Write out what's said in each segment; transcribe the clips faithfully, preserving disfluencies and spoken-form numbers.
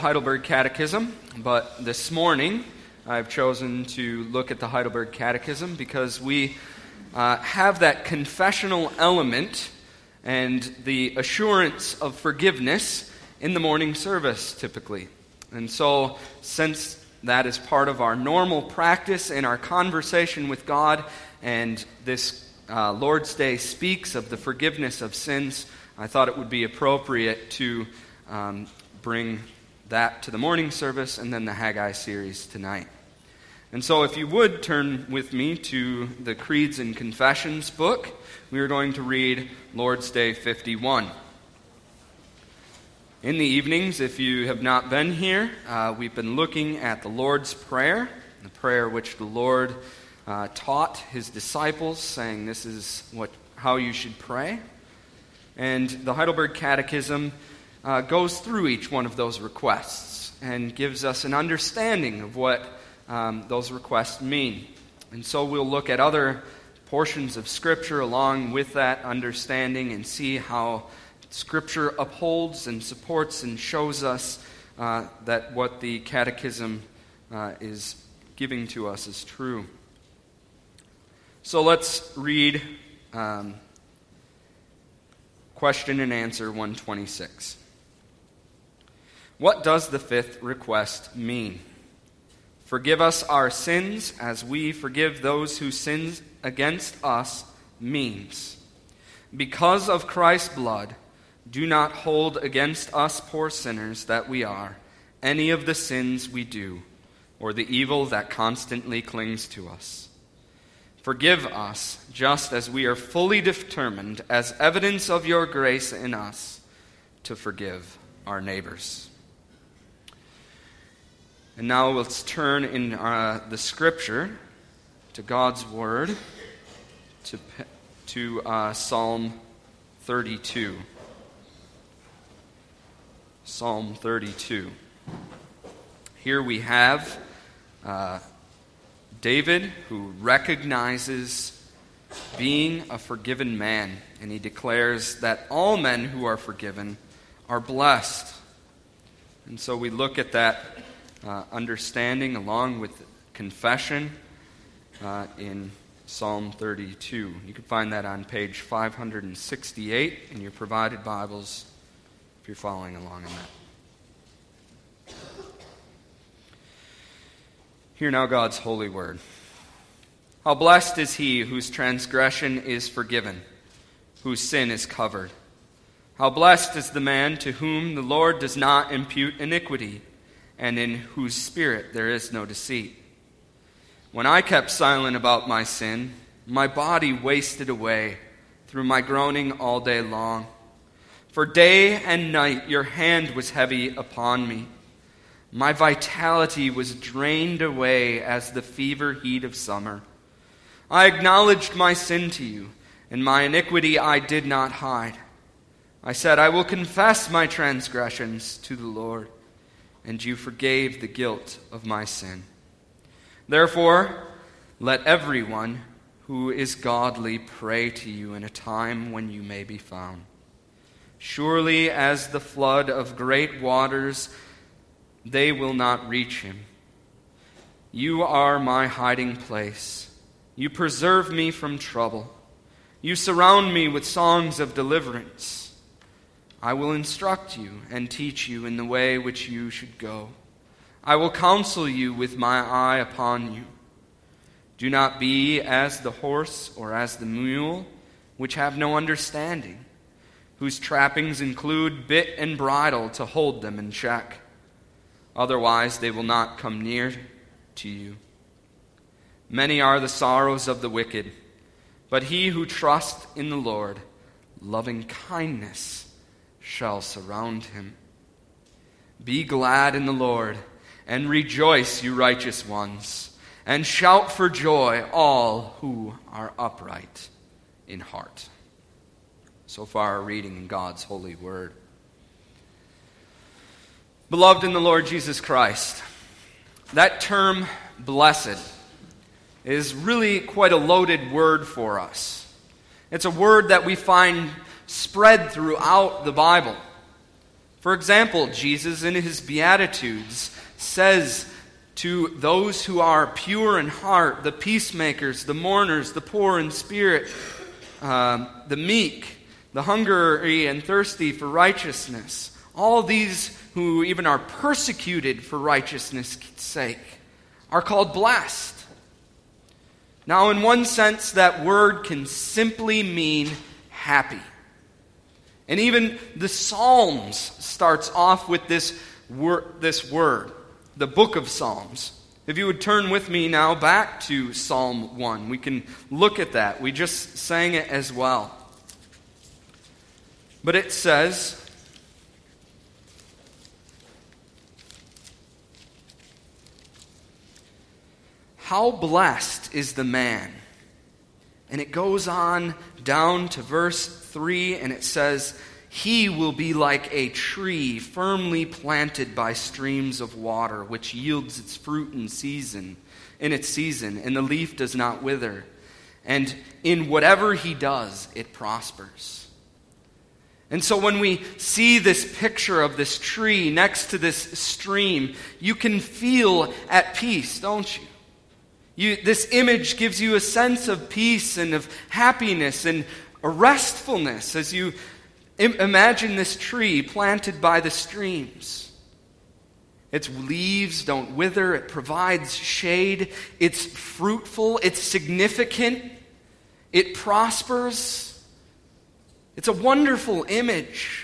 Heidelberg Catechism, but this morning I've chosen to look at the Heidelberg Catechism because we uh, have that confessional element and the assurance of forgiveness in the morning service typically. And so since that is part of our normal practice in our conversation with God, and this uh, Lord's Day speaks of the forgiveness of sins, I thought it would be appropriate to um, bring that to the morning service and then the Haggai series tonight. And so if you would turn with me to the Creeds and Confessions book, we are going to read Lord's Day fifty-one. In the evenings, if you have not been here, uh, we've been looking at the Lord's Prayer, the prayer which the Lord uh, taught his disciples, saying this is what how you should pray. And the Heidelberg Catechism Uh, goes through each one of those requests and gives us an understanding of what um, those requests mean. And so we'll look at other portions of Scripture along with that understanding and see how Scripture upholds and supports and shows us uh, that what the Catechism uh, is giving to us is true. So let's read um, question and answer one twenty-six. What does the fifth request mean? Forgive us our sins as we forgive those who sin against us means, because of Christ's blood, do not hold against us poor sinners that we are any of the sins we do or the evil that constantly clings to us. Forgive us just as we are fully determined as evidence of your grace in us to forgive our neighbors. And now let's turn in uh, the Scripture to God's Word, to, to uh, Psalm thirty-two. Psalm thirty-two. Here we have uh, David, who recognizes being a forgiven man, and he declares that all men who are forgiven are blessed. And so we look at that Uh, understanding along with confession uh, in Psalm thirty-two. You can find that on page five sixty-eight in your provided Bibles if you're following along in that. Hear now God's holy word. How blessed is he whose transgression is forgiven, whose sin is covered. How blessed is the man to whom the Lord does not impute iniquity, and in whose spirit there is no deceit. When I kept silent about my sin, my body wasted away through my groaning all day long. For day and night your hand was heavy upon me. My vitality was drained away as the fever heat of summer. I acknowledged my sin to you, and my iniquity I did not hide. I said, I will confess my transgressions to the Lord, and you forgave the guilt of my sin. Therefore, let everyone who is godly pray to you in a time when you may be found. Surely as the flood of great waters, they will not reach him. You are my hiding place. You preserve me from trouble. You surround me with songs of deliverance. I will instruct you and teach you in the way which you should go. I will counsel you with my eye upon you. Do not be as the horse or as the mule, which have no understanding, whose trappings include bit and bridle to hold them in check. Otherwise they will not come near to you. Many are the sorrows of the wicked, but he who trusts in the Lord, loving kindness shall surround him. Be glad in the Lord, and rejoice, you righteous ones, and shout for joy, all who are upright in heart. So far, a reading in God's holy word. Beloved in the Lord Jesus Christ, that term, blessed, is really quite a loaded word for us. It's a word that we find spread throughout the Bible. For example, Jesus in his Beatitudes says to those who are pure in heart, the peacemakers, the mourners, the poor in spirit, uh, the meek, the hungry and thirsty for righteousness, all these who even are persecuted for righteousness' sake are called blessed. Now, in one sense, that word can simply mean happy. And even the Psalms starts off with this word, this word, the book of Psalms. If you would turn with me now back to Psalm one, we can look at that. We just sang it as well. But it says, "How blessed is the man." And it goes on down to verse three, and it says, "He will be like a tree firmly planted by streams of water, which yields its fruit in season, in its season, and the leaf does not wither. And in whatever he does, it prospers." And so when we see this picture of this tree next to this stream, you can feel at peace, don't you? You, this image gives you a sense of peace and of happiness and a restfulness as you im- imagine this tree planted by the streams. Its leaves don't wither, it provides shade, it's fruitful, it's significant, it prospers. It's a wonderful image.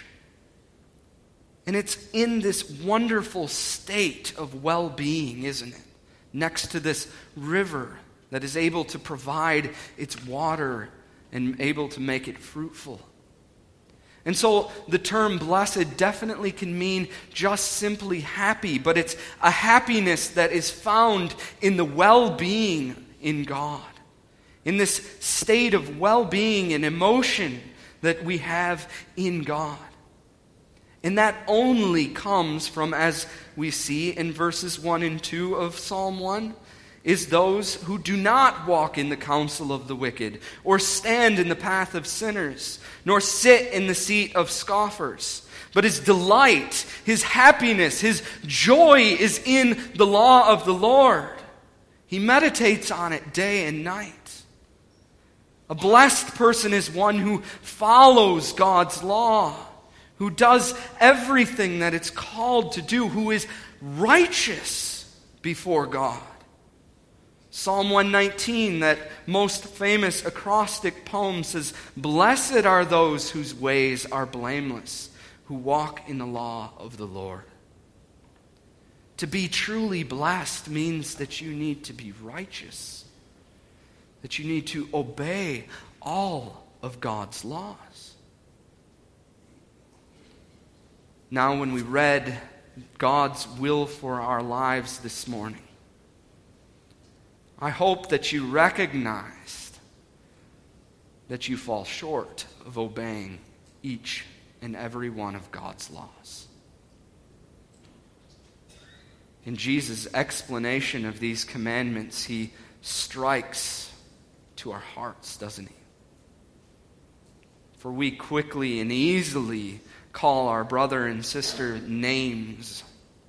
And it's in this wonderful state of well-being, isn't it? Next to this river that is able to provide its water and able to make it fruitful. And so the term blessed definitely can mean just simply happy, but it's a happiness that is found in the well-being in God. In this state of well-being and emotion that we have in God. And that only comes from, as we see in verses one and two of Psalm one, is those who do not walk in the counsel of the wicked, or stand in the path of sinners, nor sit in the seat of scoffers. But his delight, his happiness, his joy is in the law of the Lord. He meditates on it day and night. A blessed person is one who follows God's law, who does everything that it's called to do, who is righteous before God. Psalm one nineteen, that most famous acrostic poem, says, "Blessed are those whose ways are blameless, who walk in the law of the Lord." To be truly blessed means that you need to be righteous, that you need to obey all of God's laws. Now, when we read God's will for our lives this morning, I hope that you recognized that you fall short of obeying each and every one of God's laws. In Jesus' explanation of these commandments, he strikes to our hearts, doesn't he? For we quickly and easily call our brother and sister names.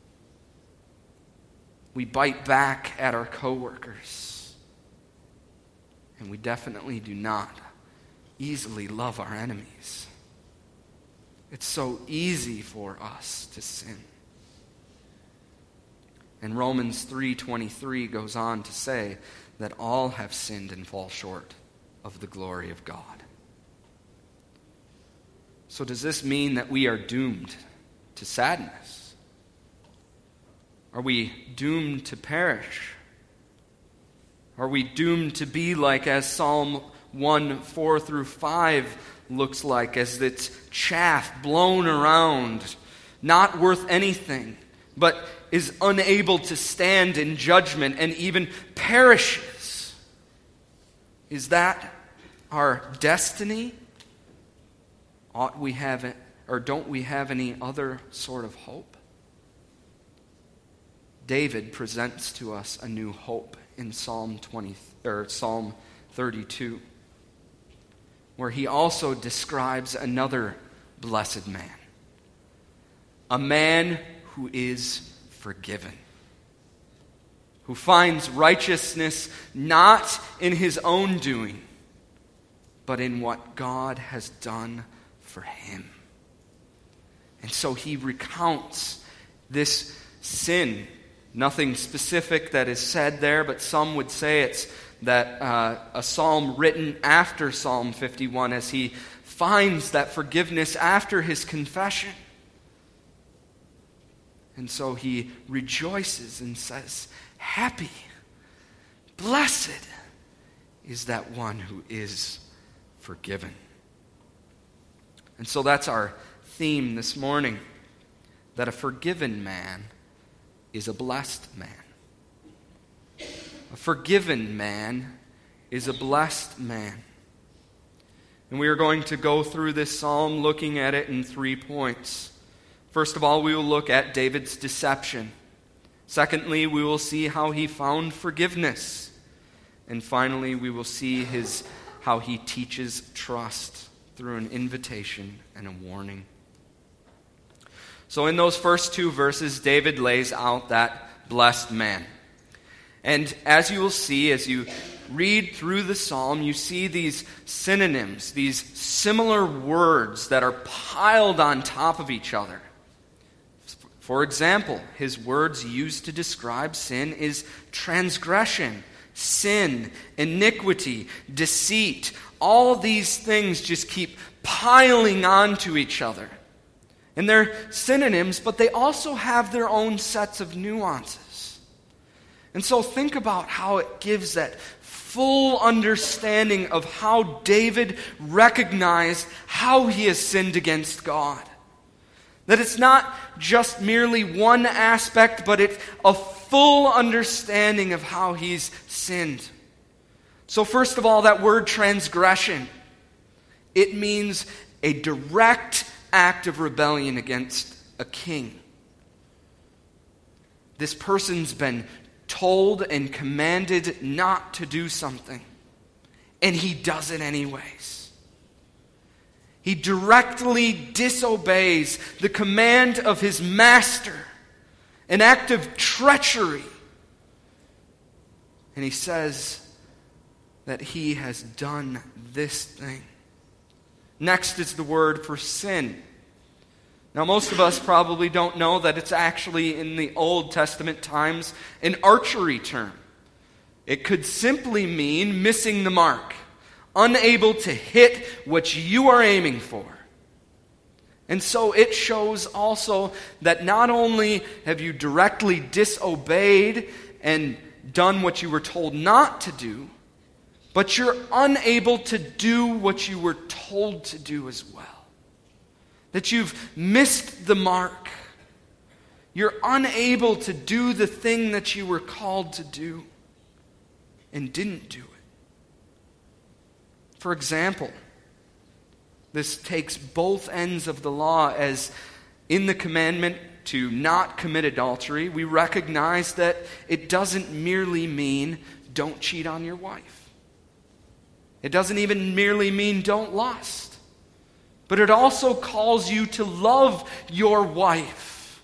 We bite back at our coworkers. And we definitely do not easily love our enemies. It's so easy for us to sin. And Romans three twenty-three goes on to say that all have sinned and fall short of the glory of God. So does this mean that we are doomed to sadness? Are we doomed to perish? Are we doomed to be like, as Psalm one, four through five looks like, as it's chaff blown around, not worth anything, but is unable to stand in judgment and even perishes? Is that our destiny? Ought we have it, or don't we have any other sort of hope? David presents to us a new hope in Psalm twenty or Psalm thirty-two, where he also describes another blessed man. a man who is forgiven, who finds righteousness not in his own doing, but in what God has done for him. And so he recounts this sin. Nothing specific that is said there, but some would say it's that uh, a psalm written after Psalm fifty-one, as he finds that forgiveness after his confession. And so he rejoices and says, happy, blessed is that one who is forgiven. And so that's our theme this morning, that a forgiven man is a blessed man. A forgiven man is a blessed man. And we are going to go through this psalm looking at it in three points. First of all, we will look at David's deception. Secondly, we will see how he found forgiveness. And finally, we will see his how he teaches trust through an invitation and a warning. So in those first two verses, David lays out that blessed man. And as you will see, as you read through the psalm, you see these synonyms, these similar words that are piled on top of each other. For example, his words used to describe sin is transgression, sin, iniquity, deceit. All these things just keep piling onto each other. And they're synonyms, but they also have their own sets of nuances. And so think about how it gives that full understanding of how David recognized how he has sinned against God. That it's not just merely one aspect, but it's a full understanding of how he's sinned. So first of all, that word transgression, it means a direct act of rebellion against a king. This person's been told and commanded not to do something, and he does it anyways. He directly disobeys the command of his master, an act of treachery. And he says that he has done this thing. Next is the word for sin. Now, most of us probably don't know that it's actually in the Old Testament times an archery term. It could simply mean missing the mark, unable to hit what you are aiming for. And so it shows also that not only have you directly disobeyed and done what you were told not to do, but you're unable to do what you were told to do as well. That you've missed the mark. You're unable to do the thing that you were called to do and didn't do it. For example, this takes both ends of the law, as in the commandment to not commit adultery, we recognize that it doesn't merely mean don't cheat on your wife. It doesn't even merely mean don't lust. But it also calls you to love your wife.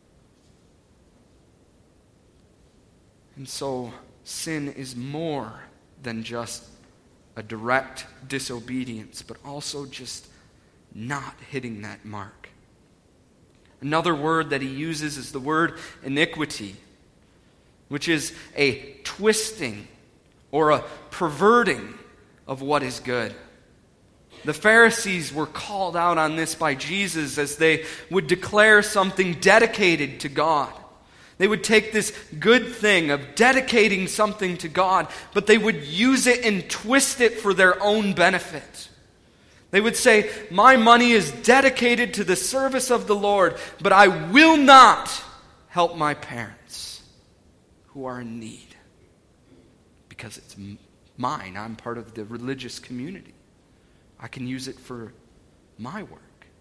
And so sin is more than just a direct disobedience, but also just not hitting that mark. Another word that he uses is the word iniquity, which is a twisting or a perverting of what is good. The Pharisees were called out on this by Jesus as they would declare something dedicated to God. They would take this good thing of dedicating something to God, but they would use it and twist it for their own benefit. They would say, my money is dedicated to the service of the Lord, but I will not help my parents who are in need because it's mine. I'm part of the religious community. I can use it for my work.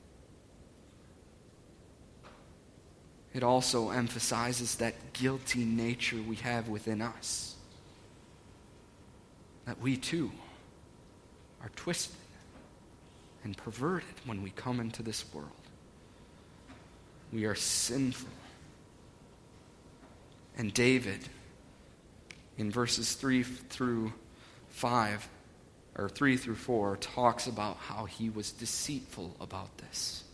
It also emphasizes that guilty nature we have within us. That we too are twisted and perverted when we come into this world. We are sinful. And David, in verses three through five, or three through four, talks about how he was deceitful about this.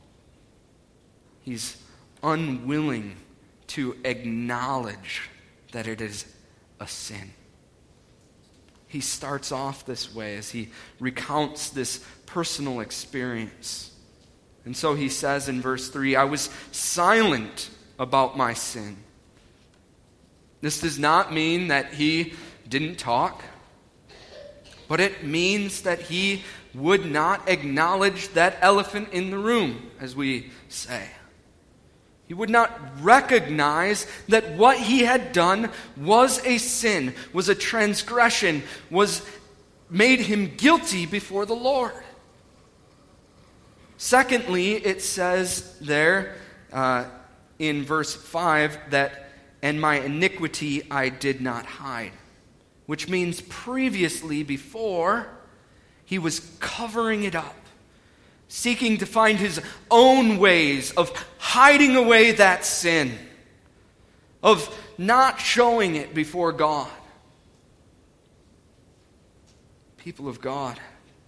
He's unwilling to acknowledge that it is a sin. He starts off this way as he recounts this personal experience. And so he says in verse three, I was silent about my sin. This does not mean that he didn't talk, but it means that he would not acknowledge that elephant in the room, as we say. He would not recognize that what he had done was a sin, was a transgression, was made him guilty before the Lord. Secondly, it says there uh, in verse five that, and my iniquity I did not hide, which means previously, before, he was covering it up, seeking to find his own ways of hiding away that sin, of not showing it before God. People of God,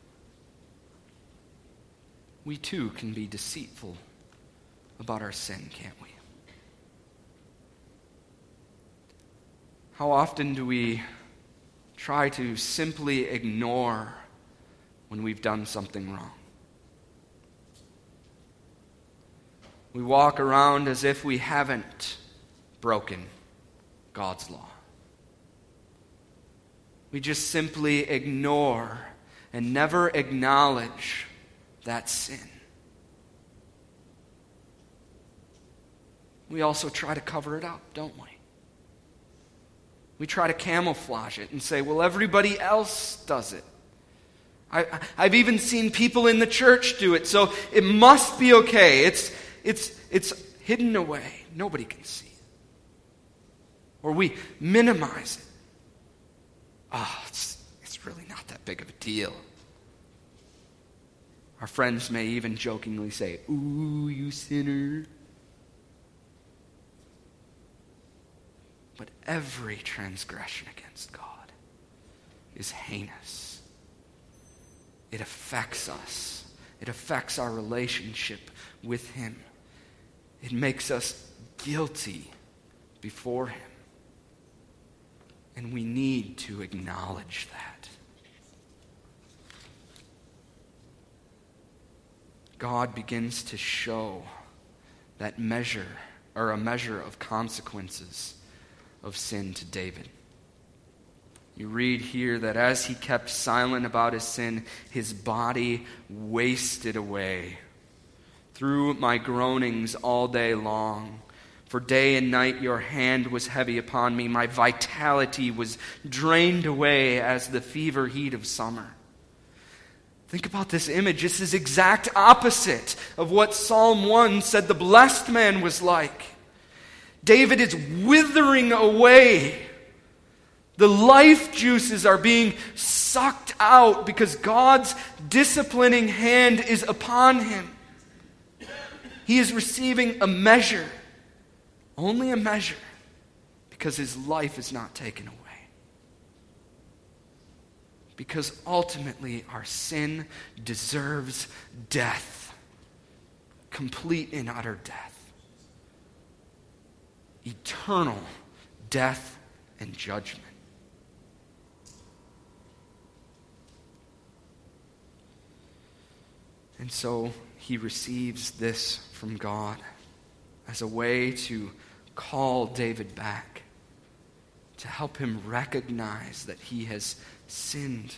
we too can be deceitful about our sin, can't we? How often do we try to simply ignore when we've done something wrong? We walk around as if we haven't broken God's law. We just simply ignore and never acknowledge that sin. We also try to cover it up, don't we? We try to camouflage it and say, well, everybody else does it. I, I've even seen people in the church do it, so it must be okay. It's It's it's hidden away. Nobody can see it. Or we minimize it. Oh, it's, it's really not that big of a deal. Our friends may even jokingly say, ooh, you sinner. But every transgression against God is heinous. It affects us. It affects our relationship with Him. It makes us guilty before Him. And we need to acknowledge that. God begins to show that measure, or a measure of consequences of sin to David. You read here that as he kept silent about his sin, his body wasted away through my groanings all day long. For day and night your hand was heavy upon me. My vitality was drained away as the fever heat of summer. Think about this image. This is exact opposite of what Psalm one said the blessed man was like. David is withering away. The life juices are being sucked out because God's disciplining hand is upon him. He is receiving a measure, only a measure, because his life is not taken away. Because ultimately our sin deserves death, complete and utter death, eternal death and judgment. And so he receives this from God as a way to call David back, to help him recognize that he has sinned.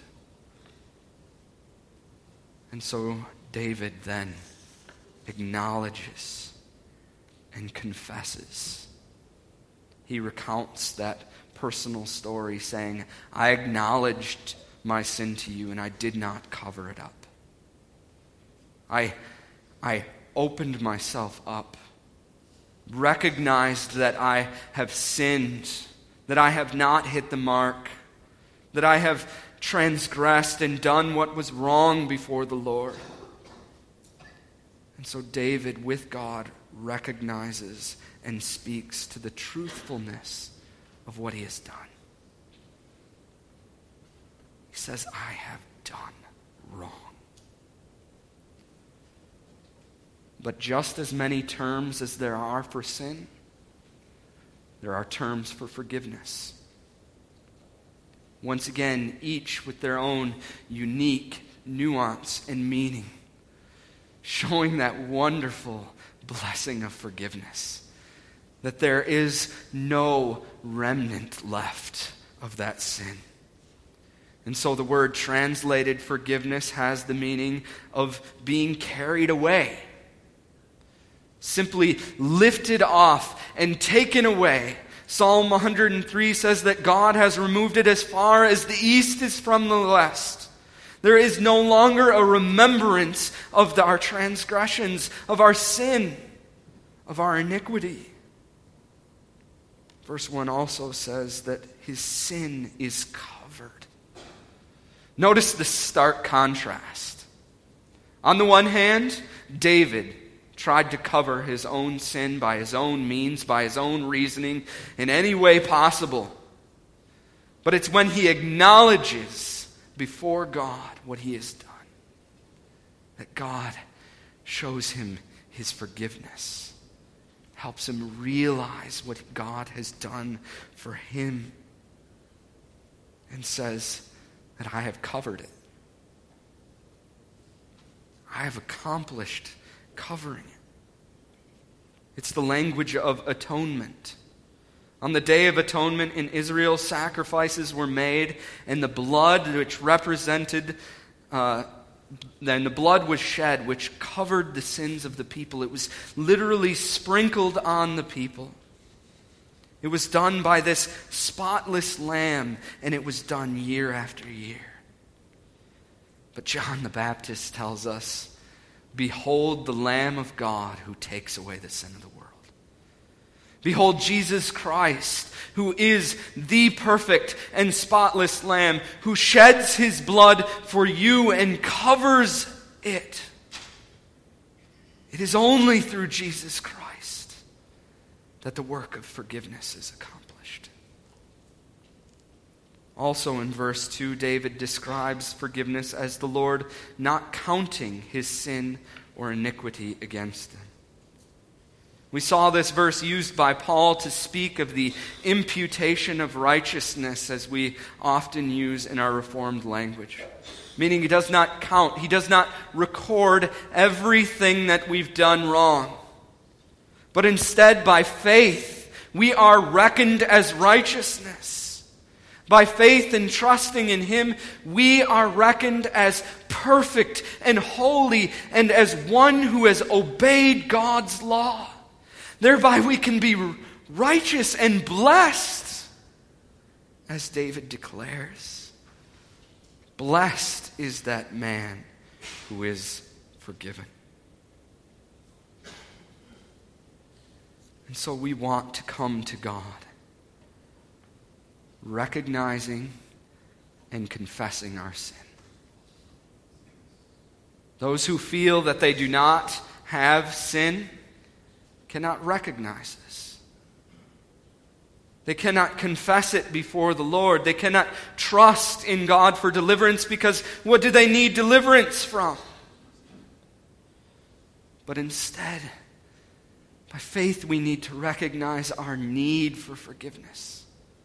And so David then acknowledges and confesses. He recounts that personal story saying, I acknowledged my sin to you and I did not cover it up. I, I opened myself up, recognized that I have sinned, that I have not hit the mark, that I have transgressed and done what was wrong before the Lord. And so David, with God, recognizes and speaks to the truthfulness of what he has done. He says, I have done wrong. But just as many terms as there are for sin, there are terms for forgiveness. Once again, each with their own unique nuance and meaning, showing that wonderful blessing of forgiveness, that there is no remnant left of that sin. And so the word translated forgiveness has the meaning of being carried away, simply lifted off and taken away. Psalm one hundred three says that God has removed it as far as the east is from the west. There is no longer a remembrance of the, our transgressions, of our sin, of our iniquity. Verse one also says that his sin is covered. Notice the stark contrast. On the one hand, David tried to cover his own sin by his own means, by his own reasoning, in any way possible. But it's when he acknowledges before God what he has done that God shows him his forgiveness, helps him realize what God has done for him, and says that I have covered it. I have accomplished covering it. It's the language of atonement. On the Day of Atonement in Israel, sacrifices were made, and the blood which represented, uh, then the blood was shed, which covered the sins of the people. It was literally sprinkled on the people. It was done by this spotless lamb, and it was done year after year. But John the Baptist tells us, behold the Lamb of God who takes away the sin of the world. Behold Jesus Christ, who is the perfect and spotless Lamb, who sheds his blood for you and covers it. It is only through Jesus Christ that the work of forgiveness is accomplished. Also in verse two, David describes forgiveness as the Lord not counting his sin or iniquity against him. We saw this verse used by Paul to speak of the imputation of righteousness, as we often use in our Reformed language. Meaning he does not count, he does not record everything that we've done wrong. But instead, by faith, we are reckoned as righteousness. By faith and trusting in him, we are reckoned as perfect and holy and as one who has obeyed God's law. Thereby we can be righteous and blessed, as David declares. Blessed is that man who is forgiven. And so we want to come to God, recognizing and confessing our sin. Those who feel that they do not have sin cannot recognize this. They cannot confess it before the Lord. They cannot trust in God for deliverance, because what do they need deliverance from? But instead, by faith, we need to recognize our need for forgiveness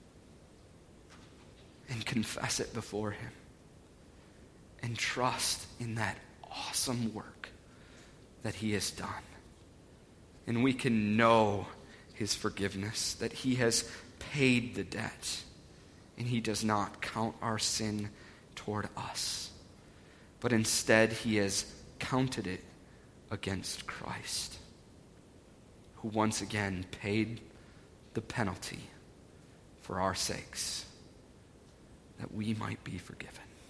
and confess it before him and trust in that awesome work that he has done. And we can know his forgiveness, that he has paid the debt, and he does not count our sin toward us, but instead he has counted it against Christ, who once again paid the penalty for our sakes, that we might be forgiven.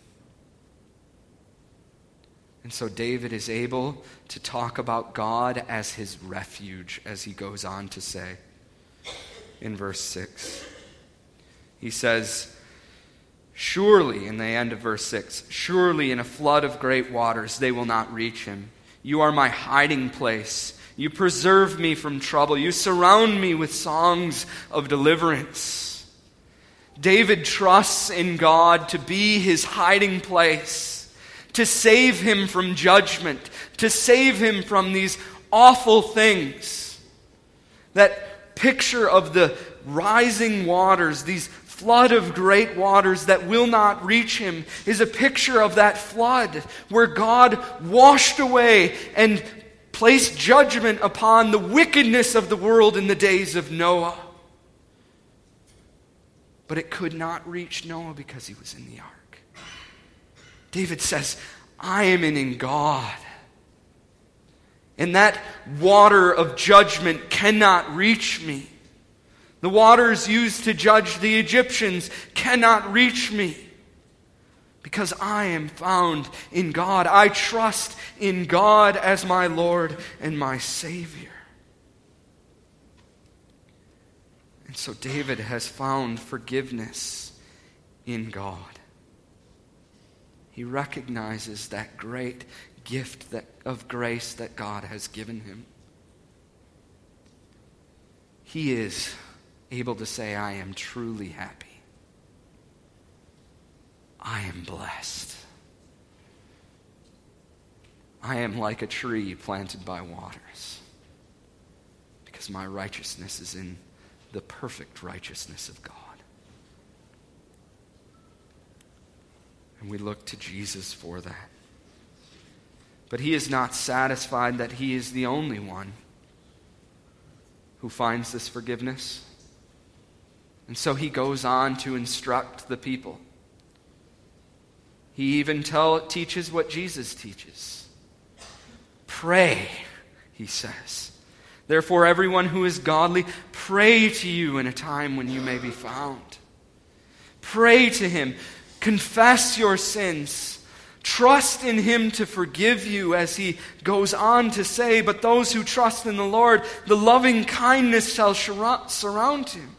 And so David is able to talk about God as his refuge, as he goes on to say in verse six. He says, surely, in the end of verse six, surely in a flood of great waters they will not reach him. You are my hiding place. You preserve me from trouble. You surround me with songs of deliverance. David trusts in God to be his hiding place, to save him from judgment, to save him from these awful things. That picture of the rising waters, these flood of great waters that will not reach him, is a picture of that flood where God washed away and placed judgment upon the wickedness of the world in the days of Noah. But it could not reach Noah because he was in the ark. David says, I am in God. And that water of judgment cannot reach me. The waters used to judge the Egyptians cannot reach me. Because I am found in God. I trust in God as my Lord and my Savior. And so David has found forgiveness in God. He recognizes that great gift that, of grace that God has given him. He is able to say, I am truly happy. I am blessed. I am like a tree planted by waters, because my righteousness is in the perfect righteousness of God. And we look to Jesus for that. But he is not satisfied that he is the only one who finds this forgiveness. And so he goes on to instruct the people. He even tell, teaches what Jesus teaches. Pray, he says. Therefore, everyone who is godly, pray to you in a time when you may be found. Pray to him. Confess your sins. Trust in him to forgive you, as he goes on to say, but those who trust in the Lord, the loving kindness shall surround him.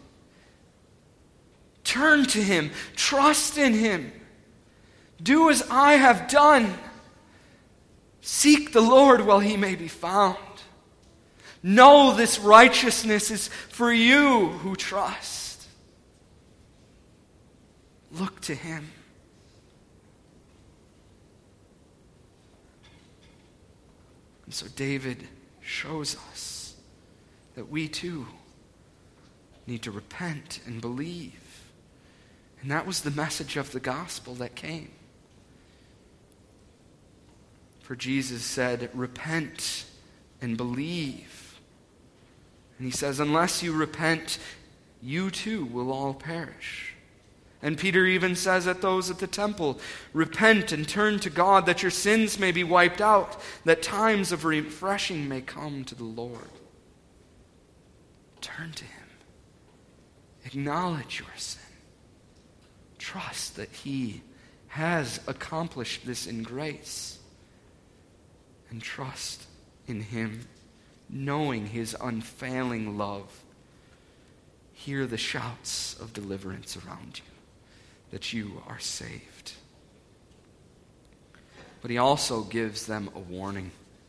Turn to him. Trust in him. Do as I have done. Seek the Lord while he may be found. Know this righteousness is for you who trust. Look to him. And so David shows us that we too need to repent and believe. And that was the message of the gospel that came. For Jesus said, repent and believe. And he says, unless you repent, you too will all perish. And Peter even says at those at the temple, repent and turn to God that your sins may be wiped out, that times of refreshing may come to the Lord. Turn to him. Acknowledge your sin. Trust that he has accomplished this in grace. And trust in him, knowing his unfailing love. Hear the shouts of deliverance around you, that you are saved. But he also gives them a warning.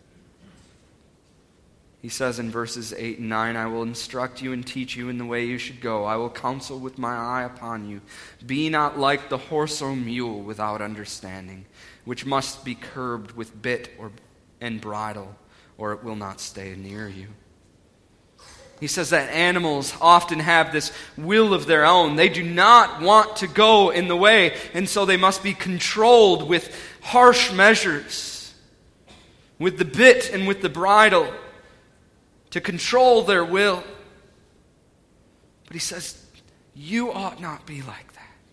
He says in verses eight and nine, I will instruct you and teach you in the way you should go. I will counsel with my eye upon you. Be not like the horse or mule without understanding, which must be curbed with bit or and bridle, or it will not stay near you. He says that animals often have this will of their own. They do not want to go in the way, and so they must be controlled with harsh measures, with the bit and with the bridle, to control their will. But he says, you ought not be like that.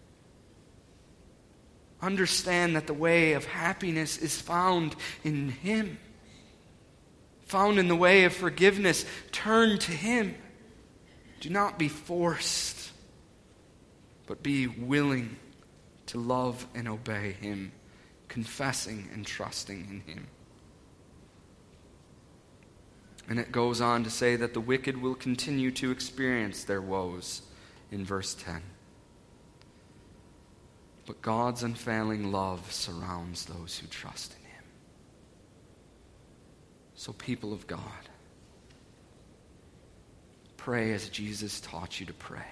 Understand that the way of happiness is found in him. Found in the way of forgiveness. Turn to him. Do not be forced, but be willing to love and obey him, confessing and trusting in him. And it goes on to say that the wicked will continue to experience their woes in verse ten. But God's unfailing love surrounds those who trust in him. So, people of God, pray as Jesus taught you to pray,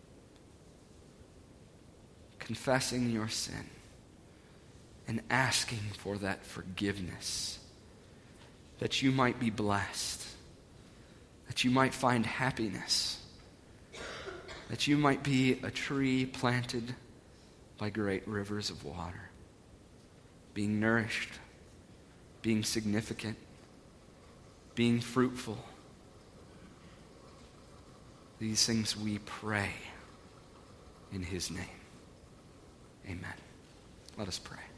confessing your sin and asking for that forgiveness, that you might be blessed, that you might find happiness, that you might be a tree planted by great rivers of water, being nourished, being significant, being fruitful. These things we pray in his name. Amen. Let us pray.